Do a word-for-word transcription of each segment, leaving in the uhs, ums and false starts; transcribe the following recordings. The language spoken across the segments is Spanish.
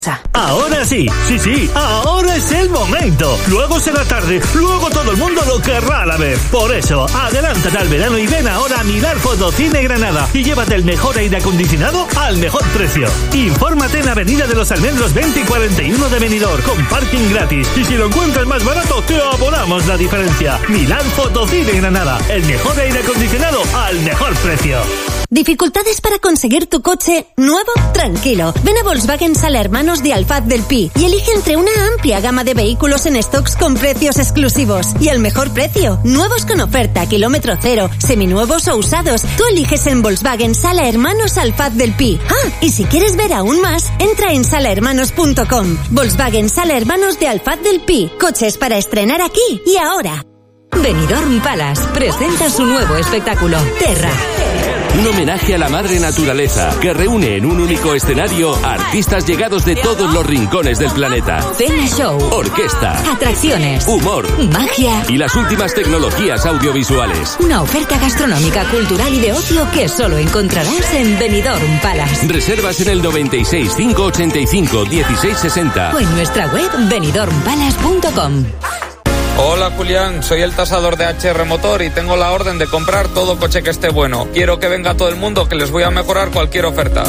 Ahora sí, sí, sí, ahora es el momento. Luego será tarde, luego todo el mundo lo querrá a la vez. Por eso, adelántate al verano y ven ahora a Milar Fotocine Granada y llévate el mejor aire acondicionado al mejor precio. Infórmate en Avenida de los Almendros veinte y cuarenta y uno de Benidorm con parking gratis. Y si lo encuentras más barato, te abonamos la diferencia. Milar Fotocine Granada, el mejor aire acondicionado al mejor precio. ¿Dificultades para conseguir tu coche nuevo? Tranquilo. Ven a Volkswagen Sala Hermanos de Alfaz del Pi y elige entre una amplia gama de vehículos en stocks con precios exclusivos. Y al mejor precio. Nuevos con oferta, kilómetro cero, seminuevos o usados. Tú eliges en Volkswagen Sala Hermanos Alfaz del Pi. Ah, y si quieres ver aún más, entra en sala hermanos punto com. Volkswagen Sala Hermanos de Alfaz del Pi. Coches para estrenar aquí y ahora. Benidorm Palace presenta su nuevo espectáculo, Terra. Un homenaje a la madre naturaleza que reúne en un único escenario a artistas llegados de todos los rincones del planeta. Cena show, orquesta, atracciones, humor, magia y las últimas tecnologías audiovisuales. Una oferta gastronómica, cultural y de ocio que solo encontrarás en Benidorm Palace. Reservas en el noventa y seis, cinco ochenta y cinco, dieciséis sesenta o en nuestra web benidorm palace punto com. Hola Julián, soy el tasador de H R Motor y tengo la orden de comprar todo coche que esté bueno. Quiero que venga todo el mundo, que les voy a mejorar cualquier oferta.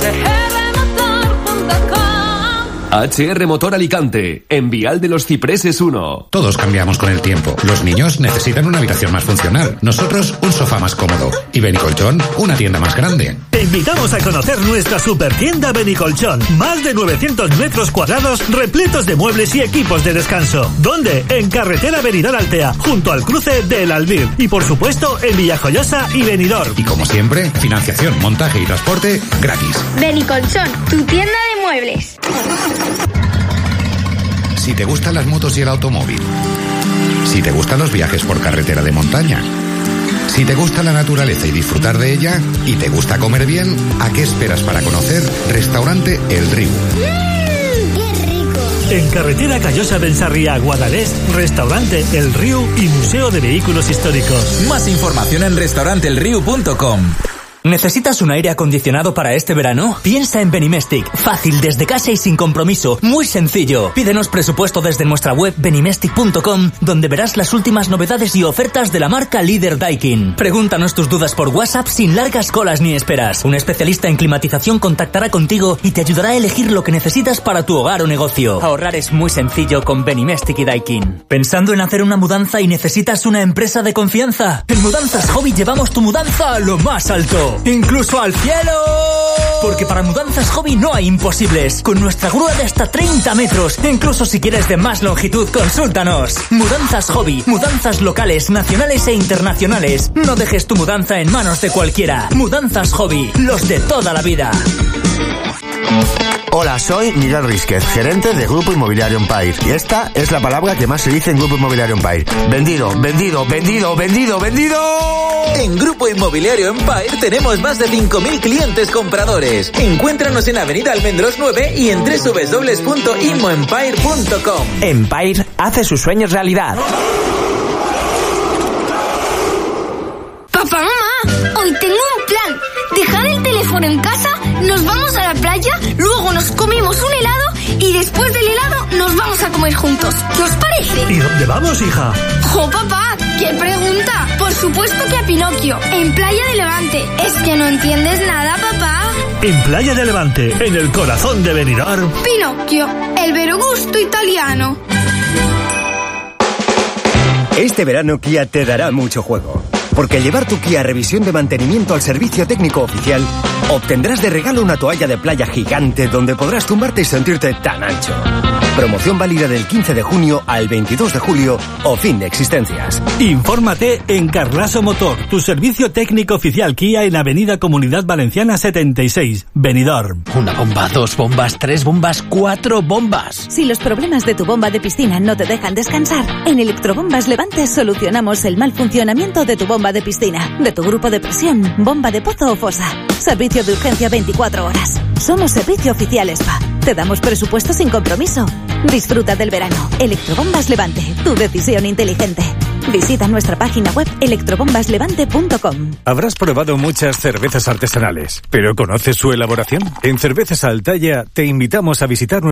H R Motor Alicante, en Vial de los Cipreses uno. Todos cambiamos con el tiempo. Los niños necesitan una habitación más funcional. Nosotros, un sofá más cómodo. Y Benicolchón, una tienda más grande. Te invitamos a conocer nuestra super tienda Benicolchón. Más de novecientos metros cuadrados repletos de muebles y equipos de descanso. ¿Dónde? En carretera Benidorm Altea, junto al cruce del Albir. Y por supuesto, en Villajoyosa y Benidorm. Y como siempre, financiación, montaje y transporte gratis. Benicolchón, tu tienda de muebles. Si te gustan las motos y el automóvil, si te gustan los viajes por carretera de montaña, si te gusta la naturaleza y disfrutar de ella, y te gusta comer bien, ¿a qué esperas para conocer Restaurante El Riu? ¡Mmm, qué rico! En carretera Callosa Bensarria, Guadalest, Restaurante El Riu y Museo de Vehículos Históricos. Más información en restaurante el riu punto com. ¿Necesitas un aire acondicionado para este verano? Piensa en Benimestic. Fácil, desde casa y sin compromiso. Muy sencillo. Pídenos presupuesto desde nuestra web benimestic punto com, donde verás las últimas novedades y ofertas de la marca líder Daikin. Pregúntanos tus dudas por WhatsApp sin largas colas ni esperas. Un especialista en climatización contactará contigo y te ayudará a elegir lo que necesitas para tu hogar o negocio. Ahorrar es muy sencillo con Benimestic y Daikin. ¿Pensando en hacer una mudanza y necesitas una empresa de confianza? En Mudanzas Hobby llevamos tu mudanza a lo más alto. ¡Incluso al cielo! Porque para Mudanzas Hobby no hay imposibles. Con nuestra grúa de hasta treinta metros. Incluso si quieres de más longitud, consúltanos. Mudanzas Hobby. Mudanzas locales, nacionales e internacionales. No dejes tu mudanza en manos de cualquiera. Mudanzas Hobby. Los de toda la vida. Hola, soy Miguel Rísquez, gerente de Grupo Inmobiliario Empire. Y esta es la palabra que más se dice en Grupo Inmobiliario Empire. Vendido, vendido, vendido, vendido, vendido. En Grupo Inmobiliario Empire tenemos más de cinco mil clientes compradores. Encuéntranos en Avenida Almendros nueve y en doble u doble u doble u punto inmoempire punto com. Empire hace sus sueños realidad. Papá, mamá, hoy tengo un plan. Dejad el teléfono en casa, nos vamos a la playa, luego nos comemos un helado y después del helado nos vamos a comer juntos. ¿Qué os parece? ¿Y dónde vamos, hija? ¡Jo, papá! ¡Qué pregunta! Por supuesto que a Pinocchio, en Playa de Levante. ¿Es que no entiendes nada, papá? En Playa de Levante, en el corazón de Benidorm. Pinocchio, el vero gusto italiano. Este verano Kia te dará mucho juego. Porque al llevar tu Kia a revisión de mantenimiento al servicio técnico oficial, obtendrás de regalo una toalla de playa gigante donde podrás tumbarte y sentirte tan ancho. Promoción válida del quince de junio al veintidós de julio o fin de existencias. Infórmate en Carlaso Motor, tu servicio técnico oficial Kia en Avenida Comunidad Valenciana setenta y seis, Benidorm. Una bomba, dos bombas, tres bombas, cuatro bombas. Si los problemas de tu bomba de piscina no te dejan descansar, en Electrobombas Levante solucionamos el mal funcionamiento de tu bomba de piscina, de tu grupo de presión, bomba de pozo o fosa. Servicio de urgencia veinticuatro horas. Somos servicio oficial S P A. Te damos presupuesto sin compromiso. Disfruta del verano. Electrobombas Levante, tu decisión inteligente. Visita nuestra página web electrobombaslevante punto com. Habrás probado muchas cervezas artesanales, ¿pero conoces su elaboración? En Cervezas Altaya te invitamos a visitar